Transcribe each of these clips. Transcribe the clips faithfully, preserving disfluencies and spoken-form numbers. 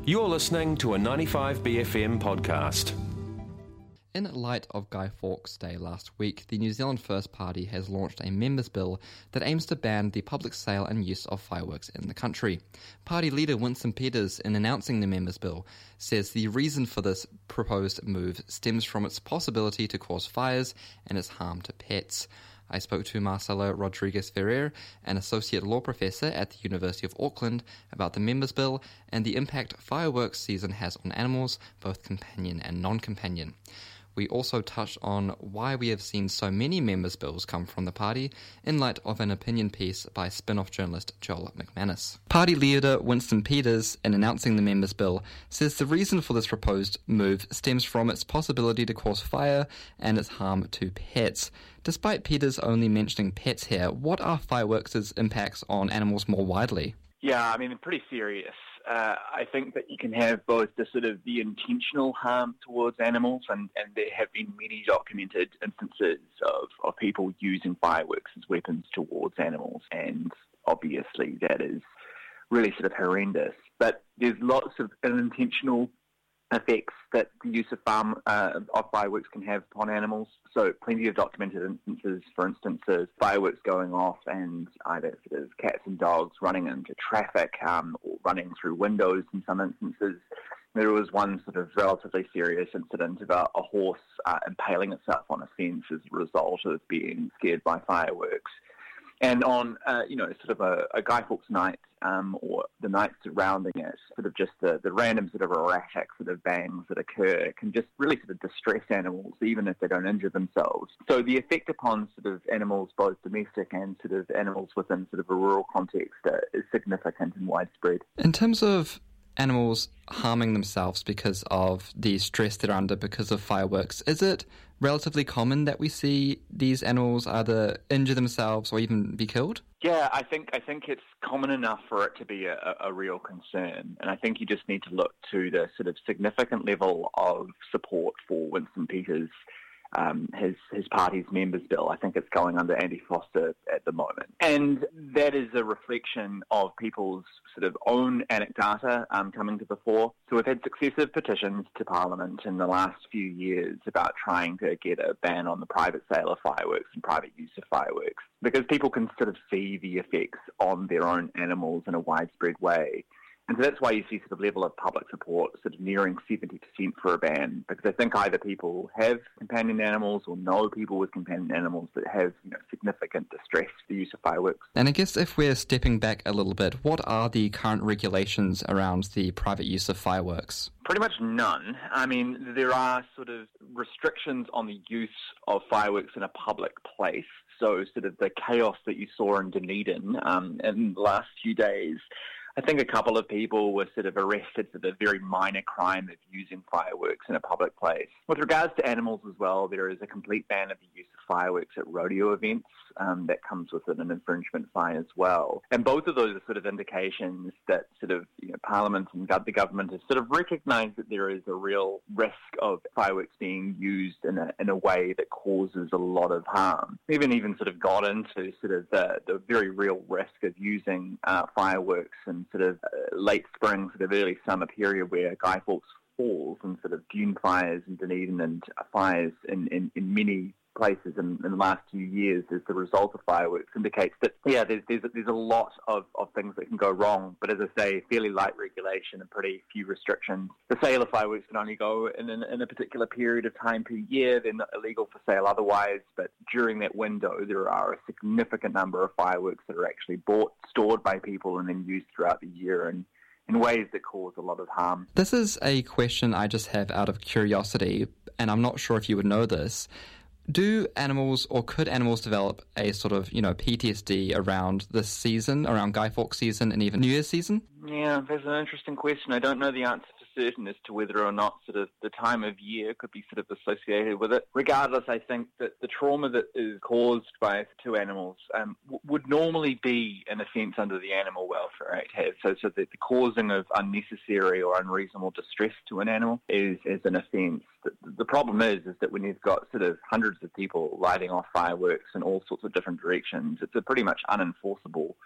You're listening to a ninety-five B F M podcast. In light of Guy Fawkes Day last week, the New Zealand First Party has launched a members' bill that aims to ban the public sale and use of fireworks in the country. Party leader Winston Peters, in announcing the members' bill, says the reason for this proposed move stems from its possibility to cause fires and its harm to pets. I spoke to Marcelo Rodrigues Ferrer, an associate law professor at the University of Auckland, about the members' bill and the impact fireworks season has on animals, both companion and non-companion. We also touched on why we have seen so many members' bills come from the party in light of an opinion piece by spin-off journalist Joel McManus. Party leader Winston Peters, in announcing the members' bill, says the reason for this proposed move stems from its possibility to cause fire and its harm to pets. Despite Peters only mentioning pets here, what are fireworks' impacts on animals more widely? Yeah, I mean, pretty serious. Uh, I think that you can have both the sort of the intentional harm towards animals, and, and there have been many documented instances of, of people using fireworks as weapons towards animals, and obviously that is really sort of horrendous. But there's lots of unintentional effects that the use of farm uh, of fireworks can have upon animals. So plenty of documented instances, for instance, of fireworks going off and either sort of cats and dogs running into traffic um, or running through windows in some instances. There was one sort of relatively serious incident about a horse uh, impaling itself on a fence as a result of being scared by fireworks. And on, uh, you know, sort of a, a Guy Fawkes night um, or the nights surrounding it, sort of just the, the random sort of erratic sort of bangs that occur can just really sort of distress animals, even if they don't injure themselves. So the effect upon sort of animals, both domestic and sort of animals within sort of a rural context, uh, is significant and widespread. In terms of animals harming themselves because of the stress they're under because of fireworks, is it relatively common that we see these animals either injure themselves or even be killed? Yeah, I think I think it's common enough for it to be a, a real concern, and I think you just need to look to the sort of significant level of support for Winston Peters, um, his his party's members' bill. I think it's going under Andy Foster at the moment, and that is a reflection of people's sort of own anecdata um, coming to the fore. So we've had successive petitions to Parliament in the last few years about trying to get a ban on the private sale of fireworks and private use of fireworks, because people can sort of see the effects on their own animals in a widespread way. And so that's why you see sort of level of public support sort of nearing seventy percent for a ban, because I think either people have companion animals or know people with companion animals that have, you know, significant distress for the use of fireworks. And I guess if we're stepping back a little bit, what are the current regulations around the private use of fireworks? Pretty much none. I mean, there are sort of restrictions on the use of fireworks in a public place. So sort of the chaos that you saw in Dunedin um, in the last few days, I think a couple of people were sort of arrested for the very minor crime of using fireworks in a public place. With regards to animals as well, there is a complete ban of the use of fireworks at rodeo events. Um, that comes with an infringement fine as well. And both of those are sort of indications that sort of, you know, Parliament and the government has sort of recognised that there is a real risk of fireworks being used in a in a way that causes a lot of harm. We haven't even sort of got into sort of the, the very real risk of using uh, fireworks in sort of uh, late spring, sort of early summer period where Guy Fawkes falls and sort of dune fires in Dunedin and fires in, in, in many places in, in the last few years as the result of fireworks indicates that, yeah, there's there's, there's a lot of, of things that can go wrong. But as I say, fairly light regulation and pretty few restrictions. The sale of fireworks can only go in, in, in a particular period of time per year. They're not illegal for sale otherwise. But during that window, there are a significant number of fireworks that are actually bought, stored by people and then used throughout the year and in ways that cause a lot of harm. This is a question I just have out of curiosity, and I'm not sure if you would know this. Do animals, or could animals develop a sort of, you know, P T S D around this season, around Guy Fawkes season and even New Year's season? Yeah, that's an interesting question. I don't know the answer for certain as to whether or not sort of the time of year could be sort of associated with it. Regardless, I think that the trauma that is caused by two animals um, w- would normally be an offence under the Animal Welfare Act. Has. So, so that the causing of unnecessary or unreasonable distress to an animal is, is an offence. The, the problem is, is that when you've got sort of hundreds of people lighting off fireworks in all sorts of different directions, it's a pretty much unenforceable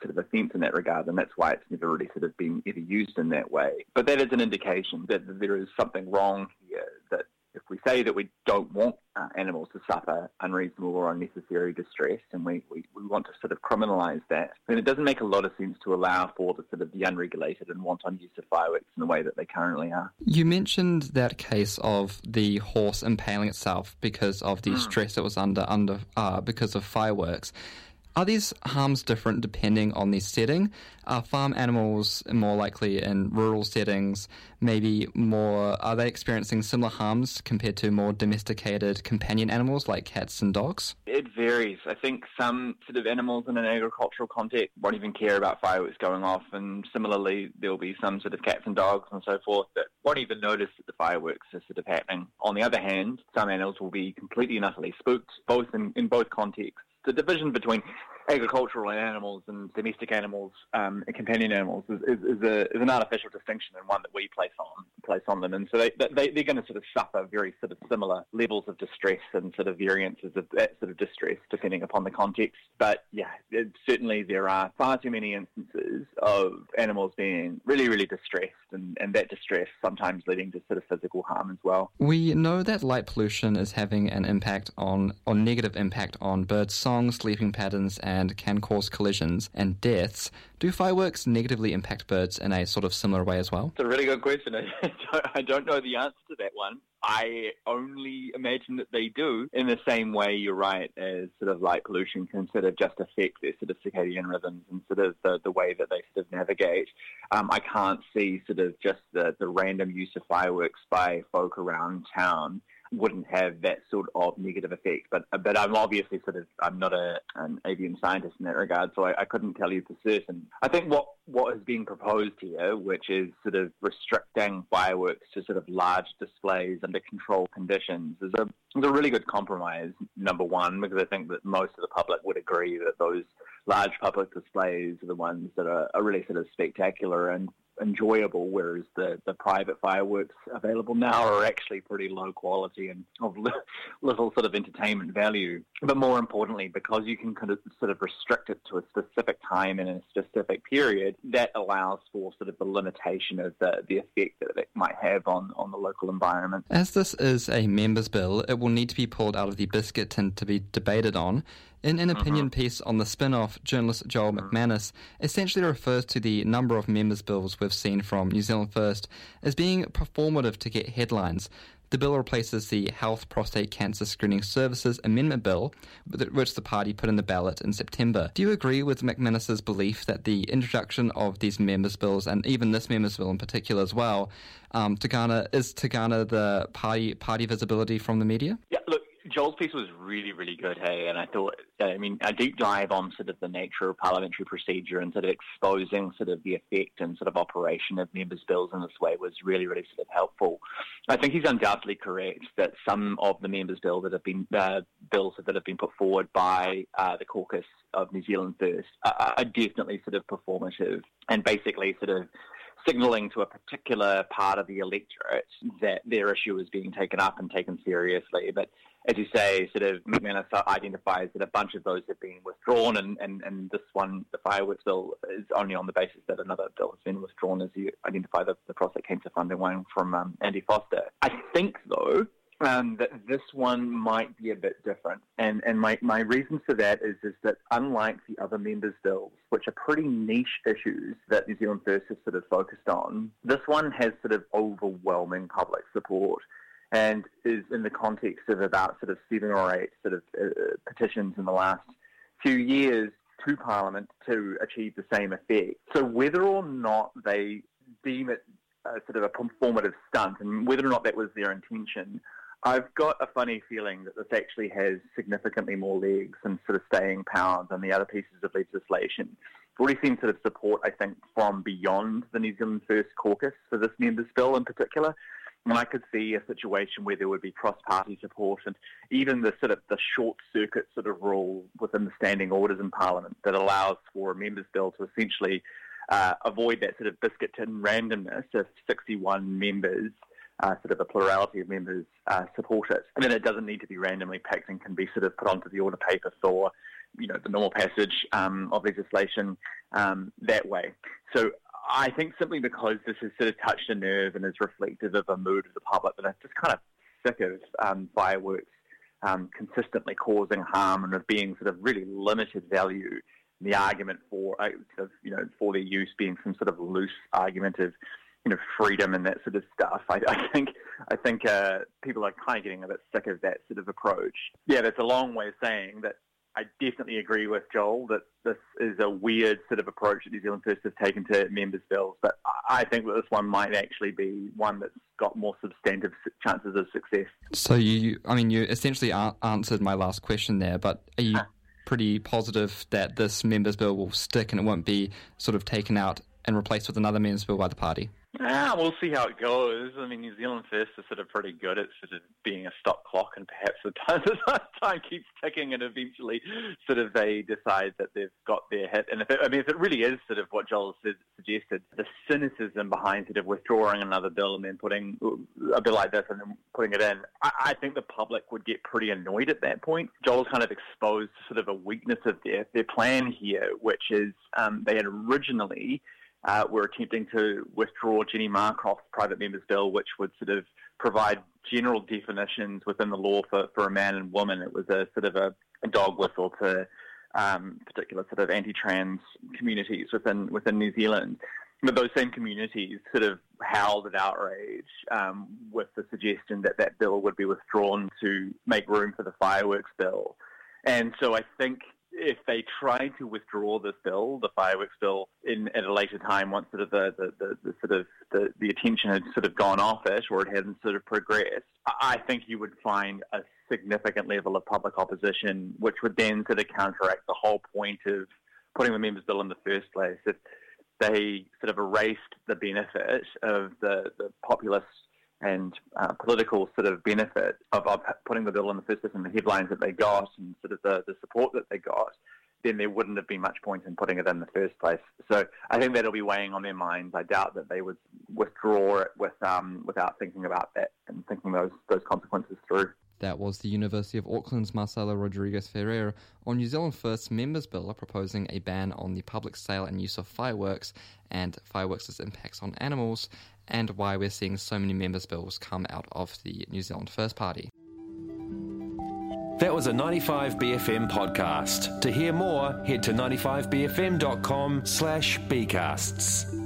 sort of offence in that regard, and that's why it's never really sort of been ever used in that way. But that is an indication that there is something wrong here, that if we say that we don't want uh, animals to suffer unreasonable or unnecessary distress, and we, we, we want to sort of criminalise that, then it doesn't make a lot of sense to allow for the sort of the unregulated and wanton use of fireworks in the way that they currently are. You mentioned that case of the horse impaling itself because of the mm. stress it was under under uh, because of fireworks. Are these harms different depending on the setting? Are farm animals more likely in rural settings? Maybe more, are they experiencing similar harms compared to more domesticated companion animals like cats and dogs? It varies. I think some sort of animals in an agricultural context won't even care about fireworks going off, and similarly there'll be some sort of cats and dogs and so forth that won't even notice that the fireworks are sort of happening. On the other hand, some animals will be completely and utterly spooked, both in, in both contexts. The division between agricultural animals and domestic animals um, and companion animals is, is, is, a, is an artificial distinction, and one that we place on place on them. And so they, they, they're going to sort of suffer very sort of similar levels of distress and sort of variances of that sort of distress depending upon the context. But yeah, it, certainly there are far too many instances of animals being really, really distressed, and, and that distress sometimes leading to sort of physical harm as well. We know that light pollution is having an impact on, or negative impact on birds' songs, sleeping patterns, and can cause collisions and deaths. Do fireworks negatively impact birds in a sort of similar way as well? It's a really good question. I don't, I don't know the answer to that one. I only imagine that they do, in the same way, you're right, as sort of light pollution can sort of just affect their sort of circadian rhythms and sort of the, the way that they sort of navigate. Um, I can't see sort of just the, the random use of fireworks by folk around town wouldn't have that sort of negative effect. But but I'm obviously sort of, I'm not a, an avian scientist in that regard, so I, I couldn't tell you for certain. I think what, what is being proposed here, which is sort of restricting fireworks to sort of large displays under controlled conditions, is a, is a really good compromise, number one, because I think that most of the public would agree that those large public displays are the ones that are, are really sort of spectacular and enjoyable, whereas the, the private fireworks available now are actually pretty low quality and of little sort of entertainment value. But more importantly, because you can kind of sort of restrict it to a specific time and in a specific period, that allows for sort of the limitation of the, the effect that it might have on, on the local environment. As this is a members' bill, it will need to be pulled out of the biscuit tin to be debated on. In an opinion mm-hmm. piece on the spin-off, journalist Joel mm-hmm. McManus essentially refers to the number of members' bills we've seen from New Zealand First as being performative to get headlines. The bill replaces the Health Prostate Cancer Screening Services Amendment Bill, which the party put in the ballot in September. Do you agree with McManus's belief that the introduction of these members' bills, and even this members' bill in particular as well, um, to garner, is to garner the party party visibility from the media? Yeah, look, Joel's piece was really, really good, hey, and I thought, I mean, a deep dive on sort of the nature of parliamentary procedure and sort of exposing sort of the effect and sort of operation of members' bills in this way was really, really sort of helpful. I think he's undoubtedly correct that some of the members' bills that have been uh, bills that have been put forward by uh, the caucus of New Zealand First are, are definitely sort of performative and basically sort of signalling to a particular part of the electorate that their issue is being taken up and taken seriously. But as you say, sort of McManus identifies that a bunch of those have been withdrawn, and, and, and this one, the fireworks bill, is only on the basis that another bill has been withdrawn, as you identify the, the prostate cancer funding one from um, Andy Foster. I think, though, Um, that this one might be a bit different. And and my, my reason for that is, is that unlike the other members' bills, which are pretty niche issues that New Zealand First has sort of focused on, this one has sort of overwhelming public support and is in the context of about sort of seven or eight sort of uh, petitions in the last few years to Parliament to achieve the same effect. So whether or not they deem it uh, sort of a performative stunt, and whether or not that was their intention, I've got a funny feeling that this actually has significantly more legs and sort of staying power than the other pieces of legislation. We've already seen sort of support, I think, from beyond the New Zealand First caucus for this members' bill in particular. And I could see a situation where there would be cross-party support and even the sort of the short-circuit sort of rule within the standing orders in Parliament that allows for a members' bill to essentially uh, avoid that sort of biscuit tin randomness if sixty-one members Uh, sort of a plurality of members uh, support it. And then it doesn't need to be randomly picked and can be sort of put onto the order paper for, you know, the normal passage um, of legislation. um, that way. So I think simply because this has sort of touched a nerve and is reflective of a mood of the public that are just kind of sick of um, fireworks um, consistently causing harm and of being sort of really limited value. The argument for uh, sort of, you know, for their use being some sort of loose argument of, you know, freedom and that sort of stuff. I, I think I think uh, people are kind of getting a bit sick of that sort of approach. Yeah, that's a long way of saying that I definitely agree with Joel that this is a weird sort of approach that New Zealand First has taken to members' bills, but I think that this one might actually be one that's got more substantive chances of success. So you, I mean, you essentially a- answered my last question there, but are you... Huh. pretty positive that this members' bill will stick and it won't be sort of taken out and replaced with another members' bill by the party? Ah, we'll see how it goes. I mean, New Zealand First is sort of pretty good at sort of being a stop clock, and perhaps the time, the time keeps ticking, and eventually, sort of they decide that they've got their hit. And if it, I mean, if it really is sort of what Joel said, suggested, the cynicism behind sort of withdrawing another bill and then putting a bill like this and then putting it in, I, I think the public would get pretty annoyed at that point. Joel's kind of exposed sort of a weakness of their their plan here, which is um, they had originally. Uh, we're attempting to withdraw Jenny Marcroft's private members' bill, which would sort of provide general definitions within the law for, for a man and woman. It was a sort of a, a dog whistle to um, particular sort of anti-trans communities within within New Zealand. But those same communities sort of howled at outrage um, with the suggestion that that bill would be withdrawn to make room for the fireworks bill. And so I think if they tried to withdraw this bill, the fireworks bill, in at a later time, once sort of the, the, the, the sort of the, the attention had sort of gone off it, or it hadn't sort of progressed, I think you would find a significant level of public opposition, which would then sort of counteract the whole point of putting the members' bill in the first place. If they sort of erased the benefit of the, the populist and uh, political sort of benefit of, of putting the bill in the first place and the headlines that they got and sort of the, the support that they got, then there wouldn't have been much point in putting it in the first place. So I think that'll be weighing on their minds. I doubt that they would withdraw it with um, without thinking about that and thinking those those consequences through. That was the University of Auckland's Marcelo Rodrigues Ferreira on New Zealand First's members' bill proposing a ban on the public sale and use of fireworks and fireworks' impacts on animals, and why we're seeing so many members' bills come out of the New Zealand First Party. That was a ninety-five B F M podcast. To hear more, head to ninety-five b f m dot com slash b casts.